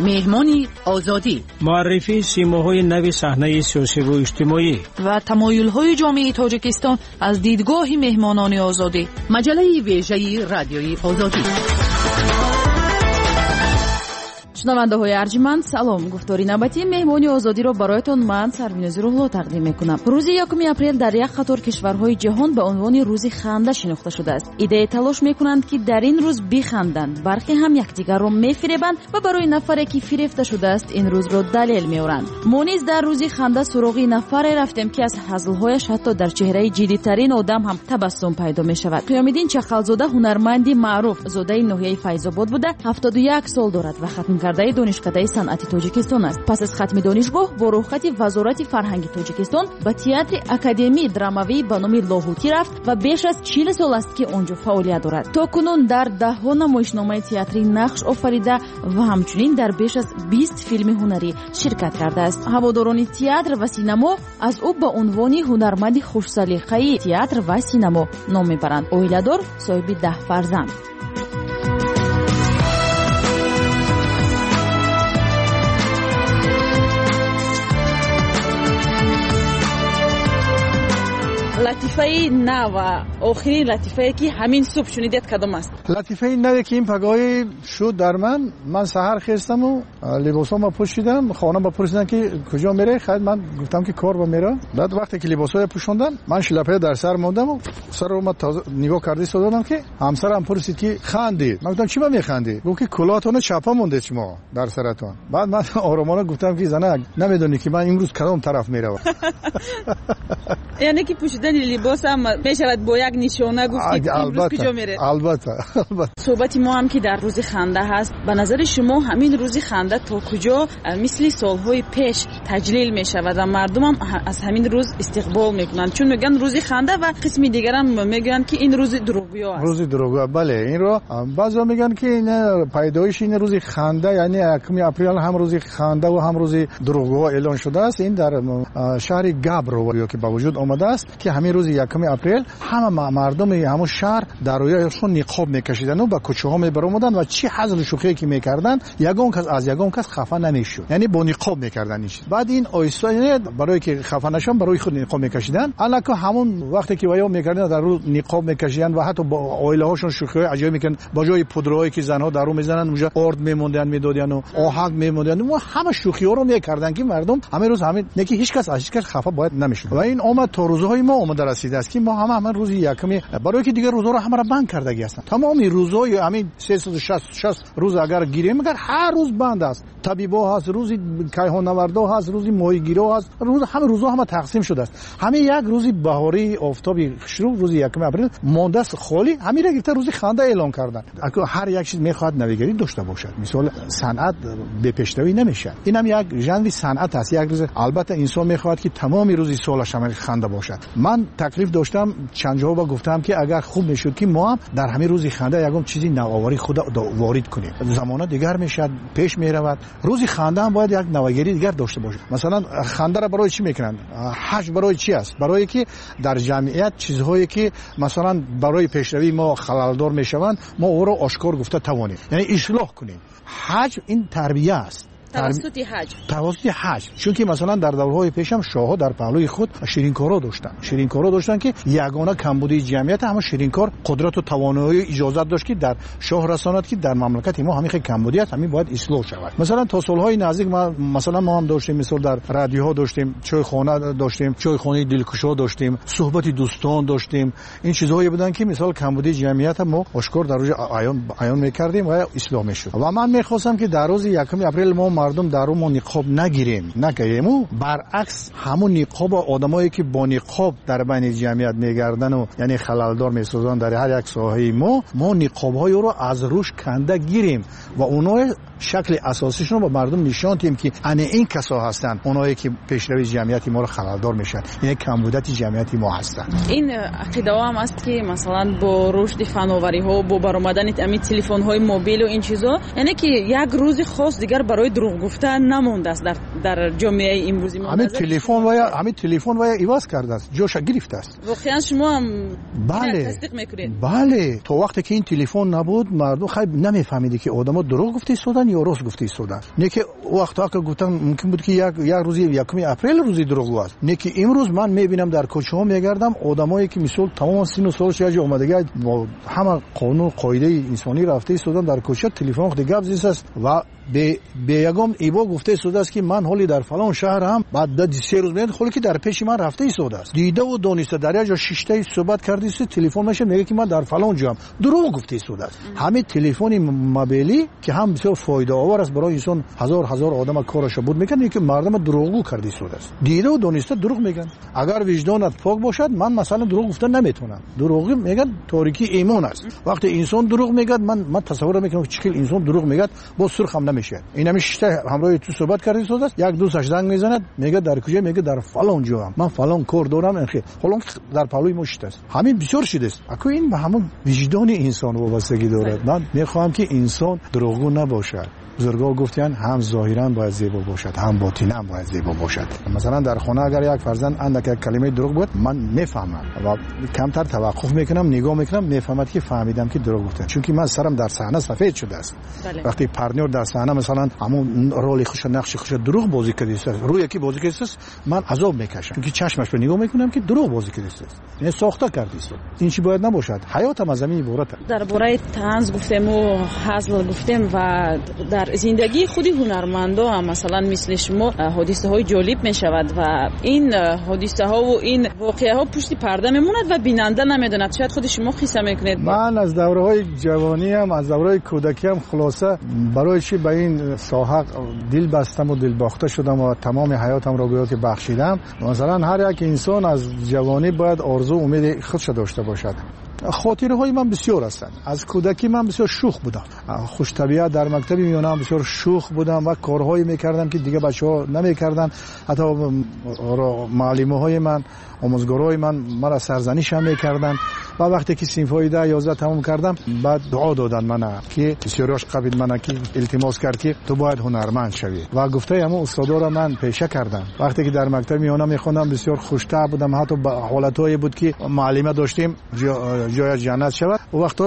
مهمانی آزادی، معرفی سیماهای نو صحنه سیاسی و اجتماعی و تمایل‌های جامعه تاجیکستان از دیدگاه مهمانان آزادی. مجله ویژه رادیوی آزادی. شنونده‌های ارجمند سلام. گفتاری نوبتی مهمانی آزادی را برایتان من سربینازی روح‌لا تقدیم می‌کنم. روز 1 اپریل در یک قطار کشورهای جهان به عنوان روز خنده شناخته شده است. ایده تلاش می‌کنند که در این روز بخندند. برخی هم یکدیگر را می‌فریبند و برای نفری که فریفته شده است این روز را دلیل می‌آورند. ما نیز در روز خنده سراغ نفری رفتیم که از هزل‌هایش حتی در چهره جدی‌ترین آدم هم تبسم پیدا می‌شود. قیام‌الدین چخلزاده هنرمندی معروف زاده ناحیه فیض‌آباد بوده، 71 سال دارد و ختم کرده دانشکده صنعتی تاجیکستان است. پس از ختم دانشگاه با رخصت وزارت فرهنگ تاجیکستان به تئاتر اکادمی دراموی به نام لاهوتی رفت و بیش از 40 سال است که آنجا فعالیت دارد. تاکنون در 10 نمایشنامه تئاتری نقش آفریده و همچنین در بیش از 20 فیلم هنری شرکت کرده است. هواداران تئاتر و سینما از او به عنوان هنرمند خوش‌سلیقه تئاتر و سینما نام میبرند. اویلادور صاحب 10 فرزند. لطیفه نو و آخرین لطیفه که همین صبح شنیدید کدام است؟ لطیفه نوی که این پگاهی شد در من سحر خستم و لباسامو پوشیدم. خانم بپرسیدن که کجا میره، خیلی من گفتم که کار با میره. بعد وقتی که لباسای پوشوندم من شلپه در سر موندم و سر رو ما نگاه کردی دادم که همسرم پرسید که خندید. من گفتم چی با میخندی؟ گفت که کلاهتون چپا مونده شما در سرتون. بعد من آرامانه گفتم که زنه نمیدونی که من امروز کدام طرف میرم. یعنی که پوشیدن لباس هم میشود با یک نشانه گفتید امروز کجا میره؟ البته. صحبت ما هم که در روز خنده هست، به نظر شما همین روز خنده تا کجا مثل سالهای پیش تجلیل میشود و مردم هم از همین روز استقبال میکنن؟ چون میگن روز خنده و قسمی دیگر هم میگن که این روز دروغگویی است. روز دروغگویی، بله. این رو بعضا میگن که این پیدایش این روز خنده یعنی 1 اپریل هم روز خنده و هم روز دروغگویی اعلان شده است. این در شهر گابرو که به وجود آمده است که همین روز 1 اپریل همه مردم همون شهر در رویشون نقاب میکشیدن و به کوچه‌ها میبرمودن و چی حزل و شوخی که میکردن یگان کس از یگان کس خفه نمیشد، یعنی با نقاب میکردن. بعد این آیسته برای که خفه نشن برای خود نقاب میکشیدن. الکه همون وقتی که ویا میکردن در رو نقاب میکشیدن و حتی با عائله هاشون شوخی عجیب میکنن. با جای پودرهایی که زنها در رو میزنن اونجا آرد میموندن میدادن و آهنگ میموندن و همه شوخی ها رو میکردن که مردم همه روز همین نکی هیچ کس خفه باید نمیشد. و این اومد تا روزهای ما اومد رسیده است که ما همه روز 1 برای که دیگه روزا رو همه را بند کردگی هستن. تمام روزهای همین 360 روز اگر گیریم اگر هر روز بند است. طبیبا هست، روزی کیهان‌نوردا هست، روزی ماهیگیرا هست، همه روزها همه تقسیم شده است. همه یک روزی بهاری آفتابی شروع روز 1 اپریل مانده است خالی، همین را گرفته روزی خنده اعلان کردن. اگه هر یک چیز میخواد نویگری داشته باشد، مثلا صنعت به پیشروی نمیشه. این هم یک ژانر صنعت است. یک روز البته انسان میخواد که تمام روزی سالش هم خنده باشد. من تکلیف داشتم چند جا با گفتم که اگر خوب میشد که ما هم در همین روزی خنده یکم چیزی نوآوری خود وارد کنیم. زمانه دیگر میشد، پیش میرود. روزی خنده هم باید یک نوآوری دیگر داشته باشه. مثلا خنده را برای چی میکنن؟ حج برای چی است؟ برای که در جمعیت چیزهایی که مثلا برای پیشروی ما خللدار میشوند ما او را آشکار گفته توانیم، یعنی اصلاح کنیم. حج این تربیه است. توسط حج. چون که مثلا در دورهای پیش هم شاه‌ها در پهلوی خود شیرینکارا داشتن که یگانه کمبودی جمعیت هم شیرینکار قدرت و توانایی اجازت داشت که در شاه رساند که در مملکت ما همین کمبودی است، همین باید اصلاح شود. مثلا تا سالهای نزدیک ما هم داشتیم، مثلا در رادیوها داشتیم، چایخانه داشتیم، چایخانه دلکشا داشتیم، صحبت دوستان داشتیم. این چیزهایی بودن که مثلا کمبودی جمعیت ما آشکار در روز عیان می‌کردیم و اصلاح می‌شد. و من می‌خواستم که در روز 1 اپریل ما مردم در رو نقاب نگیریم و برعکس همون نقاب آدمایی که با نقاب در بین جمعیت میگردن و یعنی خللدار میسازن در هر یک ساحه ما نقاب‌های رو از روش کنده گیریم و اونها شکل اساسیشون رو به مردم نشان دهیم که این کسا هستن اونایی که پیشروی جمعیت ما رو خللدار میشن، یعنی کمبودت جمعیت ما هستن. این عقیده هم است که مثلا با رشد فناوری ها با برآمدن تلفن های موبیل و این چیزا، یعنی که یک روز خاص دیگر برای دروغ دروغ گفتن نمونده است در جامعه امروزی ما. همین تلفن و ایواز کرده است، جوش گرفته است. واقعا شما هم بله تصدیق میکنید؟ بله، تو وقتی که این تلفن نبود مردم خیلی نمیفهمیدی که آدما دروغ گفته ایستادن یا راست گفته ایستادن. نه که وقتا که گفتن ممکن بود که یک روزی 1 اپریل روزی دروغ است. نه که امروز من میبینم در کوچه ها میگردم آدمایی که مثلا تمام سن و سالش یه جا اومده با همه قانون قاعده انسانی رفته ایستادن در کوچه، تلفن خود گپ زیست است و به یگام ایبا گفته ایستاده است که من حالی در فلان شهر هم بعد 3 روز میاد حالی که در پیش من رفته ایستاده است، دیده و دانسته در یه جا 6 تا صحبت کرده است، تلفن میشه میگه که من در فلان جام دروغ گفته ایستاده است. همین تلفن موبایلی که هم بسیار فایده آور است برای انسان، هزار آدم کارش بود میکنه که مردم دروغگو کرده ایستاده است، دیده و دانسته دروغ میگن. اگر وجدانت پاک باشد من مثلا دروغ گفتن نمیتونم. دروغ میگن تاریکی ایمان است. وقتی انسان دروغ میگه من تصور میکنم که چقدر انسان دروغ میگه با سرخ هم نمیشه. اینا میشه همراه تو صحبت کردی سودا است، یک دوستش زنگ میزند میگه در کجا، میگه در فلان جا من فلان کار دارم، انخی حالا در پالوی مشت است. همین بسیار شده است. اكو این به همون وجدان انسان وابستگی دارد. من میخوام که انسان دروغگو نباشد. بزرگا گفتن هم ظاهرا باید زیبا باشد هم باطنا باید زیبا باشد. مثلا در خانه اگر یک فرزند اندک یک کلمه دروغ بود من میفهمم و کمتر توقف میکنم، نگاه میکنم، میفهمم که فهمیدم که دروغ گفته، چون که من سرم در صحنه سفید شده است. بله. وقتی پرنور در صحنه مثلا همون رول خوش نقش خوش دروغ بازی کرده است، روی کی بازی کرده است، من عذاب میکشم، چون که چشمش رو نگاه میکنم که دروغ بازی کرده است، یعنی ساخته کرده است. این چی باید نباشد. حیاتم از زمین عبارته. درباره طنز گفتیم و هزل گفتیم و در زندگی خودی هنرمندا هم مثلا مثل شما حادثه های جالب می شود و این حادثه ها و این واقعه ها پشت پرده میموند و بیننده نمیدوند. شاید خود شما قصه میکنید. من از دوره های جوانی هم از دوره کودکی هم خلاصه برای چی به این ساحه دل بستم و دل باخته شدم و تمام حیاتم را گویا که بخشیدم. مثلا هر یک انسان از جوانی باید آرزو امید خودش داشته باشد. خاطره های من بسیار هستند. از کودکی من بسیار شوخ بودم، خوش طبیعت، در مکتب میونم بسیار شوخ بودم و کارهایی میکردم که دیگه بچه‌ها نمیکردن. حتی معلم‌های من، آموزگارای من مرا سرزنش هم میکردن و وقتی که صنفای 10 11 تمام کردم بعد دعا دادن منو که بسیاریش قبول منو که التماس کرد که تو باید هنرمند شوی و گفته همون استادا را من پیشه کردم. وقتی که در مکتب میونم میخوندم بسیار خوش‌طبع بودم، حتی حالتایی بود که معلمه داشتیم جای جنت شود و وقتا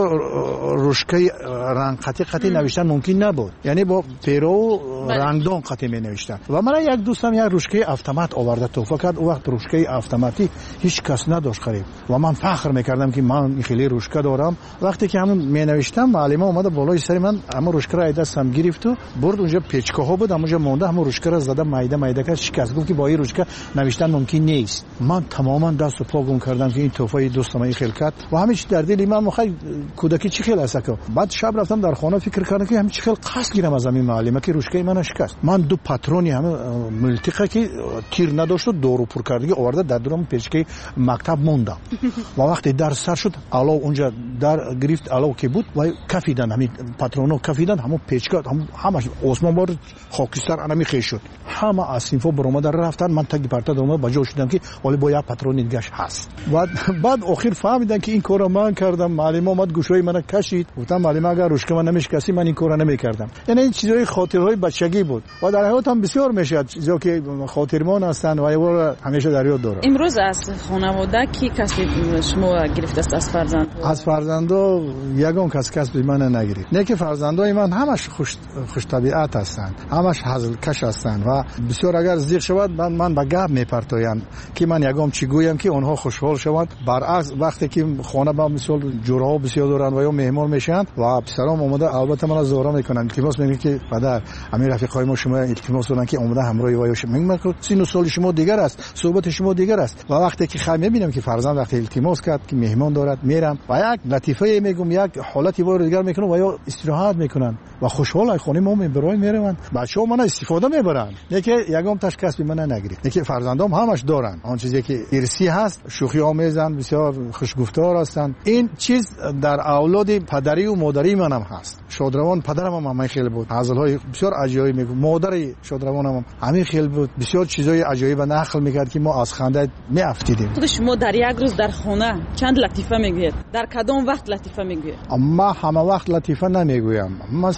روشکه رنگ قطعی نوشتن ممکن نبود، یعنی با پیرو رنگدان قطعی می نوشتن و من یک دوستم یک روشکه اتومات آورده تحفه کرد. او وقت روشکه اتوماتی هیچ کس نداشت خرید و من فخر میکردم که من خیلی روشکه دارم. وقتی که همون می نوشتم معلمه اومد بالای سر من اما روشکه را دستم گرفت و برد اونجا پیچکه ها بود اونجا مونده، همون روشکه را زده مایده کرد، شکست، گفت که با این روشکه نوشتن ممکن نیست. من تماما دست و پا گم کردم که این تحفه دوستم این خیل کرد و همیشه در دل من مخای کودکی چی خیل است. بعد شب رفتم در خانه فکر کردم که همین چی خیل قصد گیرم از همین معلمه که روشکه من شکست. من دو پاترونی همه ملتقه که تیر نداشت و دورو پر کردگی آورده در درم پیچکه مکتب موندم و وقتی در سر شد الا اونجا در گرفت الا که بود و کفیدن همین پاترونو کفیدن همون پیچکه همش آسمان بار خاکستر انمی خیش شد. همه از صنفا برآمده رفتن، من تگ پرتا دوم با جا شدم که ولی با یک پاترون دیگه هست و بعد آخر فهمیدن که این کارو من کردم. معلم اومد گوشوی منو کشید، گفتم معلم اگر روشکه من نمیشکستی من این کارو نمیکردم. یعنی این چیزای خاطرهای بچگی بود و در حیاتم بسیار میشد چیزا که خاطرمان هستند و یه همیشه در یاد دارم. امروز از خانواده کی کسی شما گرفته است از فرزند؟ از فرزندا یگان کس من نگرفت. نه که فرزندای من همش خوش طبیعت هستند، همش هزل کش هستند و بسیار اگر زیغ شود من به گپ میپرتایم که من یگام چی گویم که اونها خوشحال شوند. برعکس وقتی که خانه با مثال جورها بسیار دارن و یا مهمان میشن و پسرام اومده البته من زورا میکنن، التماس میگن که پدر همین رفیقای ما شما التماس دارن که اومده همراه وایش میگم سن و سال شما دیگر است، صحبت شما دیگر است و وقتی که خیلی میبینم که فرزند وقتی التماس کرد که مهمان دارد میرم و یک لطیفه میگم یک حالتی وارد دیگر میکنم و یا استراحت میکنن و خوشحال خونه ما برای میرن. بچه‌ها من استفاده میبرن، نه که یگام تشخیص من نگیرید. نه که فرزندام همش دارن آن چیزی که ارثی هست، شوخی آمیزن، بسیار خوشگفتار هستن. این چیز در اولاد پدری و مادری منم هست. شادروان پدرم هم خیلی بود، هزل‌های بسیار عجیبی میگم. مادر شادروانم همین خیلی بود، بسیار چیزای عجیب و نقل میکرد که ما از خنده میافتیدیم. خود شما در یک روز در خانه چند لطیفه میگوید؟ در کدام وقت لطیفه میگوید؟ ما همه وقت لطیفه نمیگویم. مثلا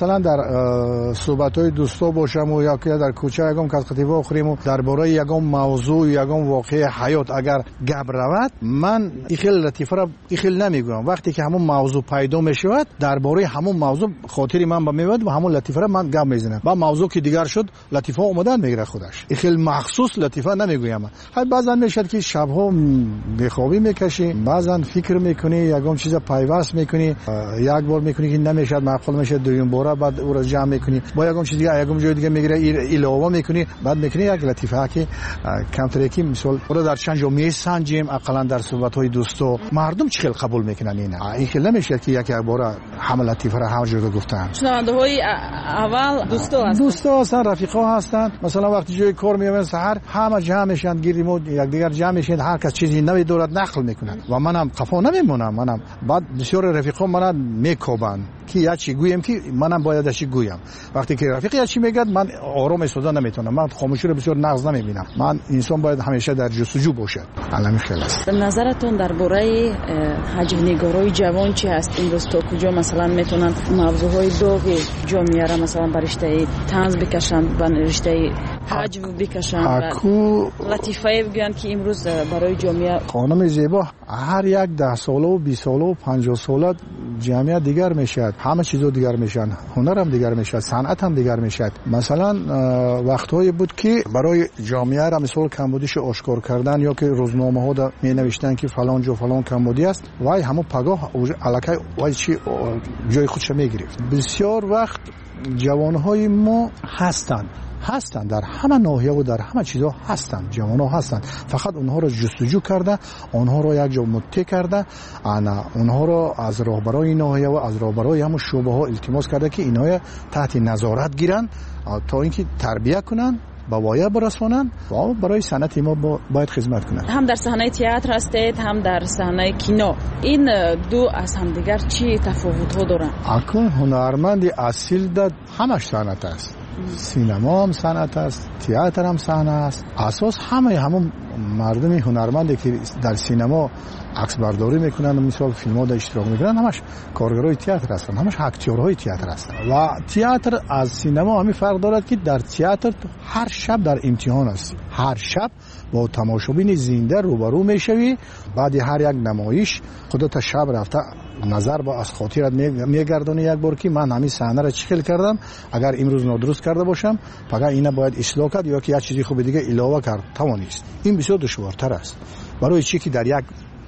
مثلا در صحبت‌های دوستا باشم و یا که در کوچه یگام کاتیوا بخوریم و درباره یگام موضوع یگام واقعه حیات اگر گپ رود، من این خیلی لطیفه را این خیلی نمیگم. وقتی که همون موضوع پیدا میشود درباره همون موضوع خاطری من با میاد و همون لطیفه را من گپ میزنم. با موضوع که دیگر شد لطیفه اومدن میگیره خودش. این خیلی مخصوص لطیفه نمیگویم. بعضا میشد که شبها بخوابی میکشی، بعضا فکر میکنی یگام چیز پیوست میکنی، یک بار میکنی که نمیشد معقول میشه، دوم بار بعد او را جمع میکنی، با یگام چیز دیگه یگام جای دیگه میگیره علاوه میکنی، بعد میکنی یک لطیفه که کمتر که مثال او را در چند جا میسنجیم. اقلا در صحبت های دوستو مردم چه خیلی قبول میکنن این خیلی نمیشه که یک بار همه لطیفه را هر جا گفتن. شنونده های اول دوستا هستن، رفیقا هستن. مثلا وقتی جای کار میایم سحر همه جمع میشن، گیریم و یک دیگر جمع میشن، هر کس چیزی نوی دارد نقل میکنن و منم خفا نمیمونم. منم بعد بسیار رفیقا منم میکوبن که یا چی گویم که منم باید چی گویم. وقتی که رفیق یا چی میگه من آرام ایستاده نمیتونم، من خاموشی رو بسیار نقض نمیبینم. من انسان باید همیشه در جستجو باشد. علمی خیلی است. به نظرتون درباره هجونگارای جوان چی هست امروز؟ تا کجا مثلا میتونن موضوعهای داغی جامعه را مثلا برشته طنز بکشن و رشته حجم بکشن و لطیفه بگن که امروز برای جامعه؟ خانم زیبا، هر یک 10 ساله و 20 ساله و 50 ساله جامعه دیگر میشد، همه چیزا دیگر میشن، هنر هم دیگر میشد، صنعت هم دیگر میشد. مثلا وقتایی بود که برای جامعه را مثلا کمبودیش آشکار کردن یا که روزنامه ها می نوشتن که فلان جو فلان کمبودی است، وای همون پگاه الکی وای چی جای خودش میگرفت. بسیار وقت جوانهای ما هستند در همه ناحیه و در همه چیزا هستند، جوانها هستند، فقط اونها رو جستجو کرده، اونها رو یک جا متحد کرده، اونها رو از راهبرای ناحیه و از راهبرای همون شعبه ها التماس کرده که اینها تحت نظارت گیرن تا اینکه تربیت کنن، با وایه برسونن و برای صنعت ما باید خدمت کنن. هم در صحنه تئاتر هستید هم در صحنه کینو، این دو از هم دیگر چی تفاوت ها دارن؟ اکنون هنرمند اصیل در همش صنعت است. سینما هم صنعت است، تئاتر هم صحنه است. اساس همون مردم هنرمندی که در سینما عکس برداری میکنن و مثلا فیلم‌ها در اشتراک میکنن همش کارگرای تئاتر هستن، همش اکتورهای تئاتر هستن. و تئاتر از سینما همین فرق دارد که در تئاتر هر شب در امتحان است، هر شب با تماشابین زنده روبرو میشوی، بعد هر یک نمایش خودت شب رفته نظر با از خاطرت میگردونی یک بار که من همین صحنه را چیکار کردم، اگر امروز نادرست کرده باشم فقط اینا باید اصلاح کرد یا که یک چیزی خوب دیگه علاوه کرد توانست. این بسیار دشوارتر است برای چی که در یک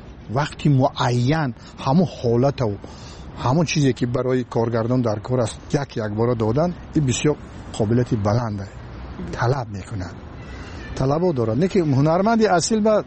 وقتی معین همون حالت و همون چیزی که برای کارگردان در کار است یک بار دادن، این بسیار قابلیت بلنده، طلب میکنند، طلبو دارد. نه که هنرمندی اصیل با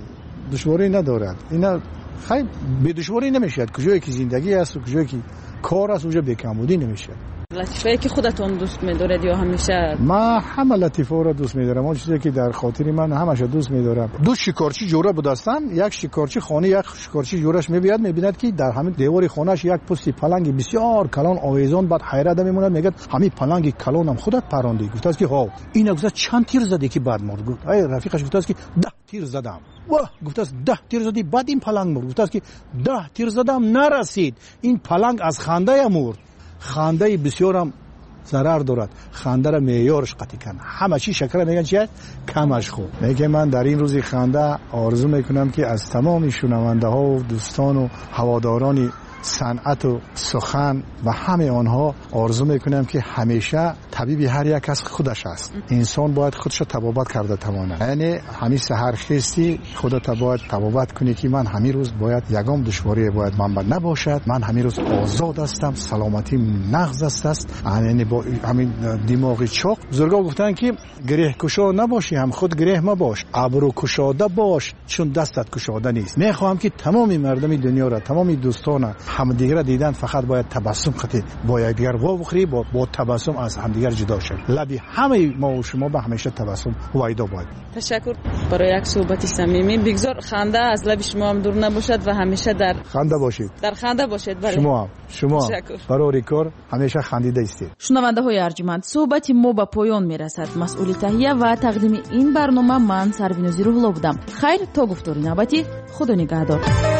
دشواری ندارد، اینا خیلی به دشواری نمیشه. کجایی که زندگی است و کجایی که کار است اونجا بیکمبودی نمیشه. لطیفه که خودتون دوست می‌دارید یا همیشه؟ من همه لطیفه را دوست می‌دارم. اون چیزی که در خاطر من همش دوست می‌دارم. دو شکارچی جوره بودستم، یک شکارچی خانه یک شکارچی جورش میبیند که در همین دیوار خانه‌اش یک پوستی پلنگ بسیار کلان آویزان، بعد حیرت میموند، میگه همین پلنگ کلانم خودت پراندی؟ گفت است که ها این گفت چند تیر زدی که بعد مرد؟ گفت ای رفیقش گفت است که 10 تیر زدم. واه گفت است 10 تیر زدی بعد این پلنگ مرد؟ گفت است که 10 تیر زدم نرسید، این پلنگ از خنده مرد. خنده بسیارم ضرر دارد، خنده را معیارش قطعی کن، همه چی شکر میگن چیه کمش خوب. میگه من در این روزی خنده آرزو میکنم که از تمام شنونده ها و دوستان و هواداران صنعت و سخن و همه آنها آرزو میکنم که همیشه طبیب هر یک از خودش است. انسان باید خودش تبابت کرده تواند، یعنی همین سحر خیستی خودت باید تبابت کنی که من همین روز باید یگام دشواری باید من نباشد، من همین روز آزاد هستم، سلامتی نغز است، یعنی با همین دماغ چاق. بزرگا گفتن که گره کشا نباشی هم خود گره مباش، ابرو کشاده باش چون دستت کشاده نیست. میخوام که تمام مردم دنیا را، تمام دوستان هم دیگر دیدن فقط باید تبسم خطی با یکدیگر وا بخوری، با تبسم از هم دیگر جدا شد. لبی همه ما و شما به همیشه تبسم وایدا باید. تشکر برای یک صحبت صمیمی. بگذار خنده از لب شما هم دور نباشد و همیشه در خنده باشید. در خنده باشید. برای شما برای کار همیشه خندیده استید. شنونده های ارجمند، صحبت ما به پایان میرسد. مسئول تهیه و تقدیم این برنامه من سروینوزی روح‌الله بودم. خیر تا گفتاری نوبتی، خدا نگهدار.